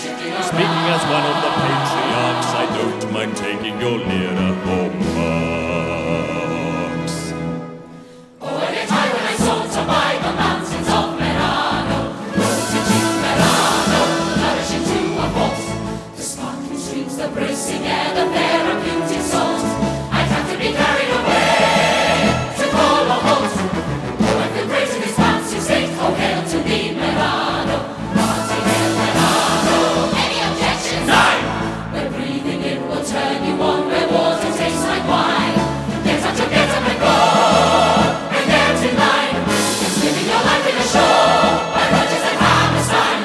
Speaking as one of the patriarchs, I don't mind taking your nearer home marks. Oh, any time when I saunter by the mountains of Merano, floating to Merano, nourishing to a port, the sparkling streams, the bracing air, the therapeutic salt, I'd have to be carried away to call a halt. Oh, I feel great in this fancy state, oh, hail to me, Merano, hearty hail Merano. Any objections? None! Where breathing in will turn you on, where water tastes like wine. Get up and go, and get in line. It's living your life in a show by Rogers and Hammerstein.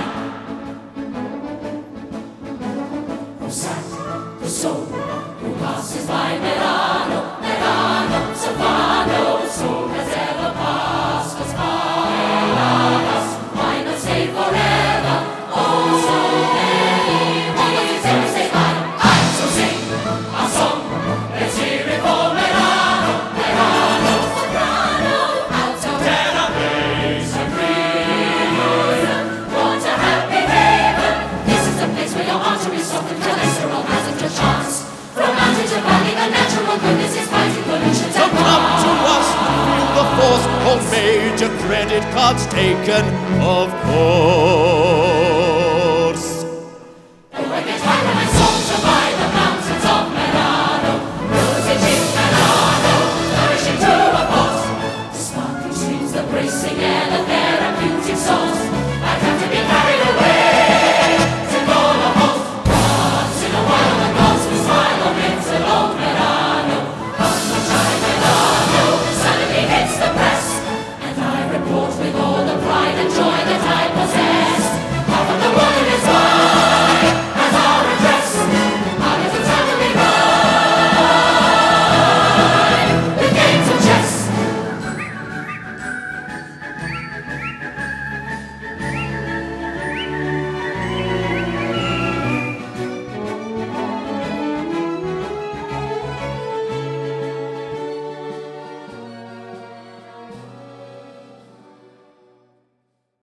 Oh, sad, the soul who passes by Merano, Merano, Savano, so has ever passed us by. Alas, why not stay forever? Oh, so many wanted to say bye. So sing our song, let's hear it for Merano, Merano, soprano, alto, tenor, bass and freedom. Want a happy haven? This is the place where your arteries soften, cholesterol hasn't a chance. From mountain to valley, the natural goodness is fighting pollution. So come to us, feel the force, all major credit cards taken, of course.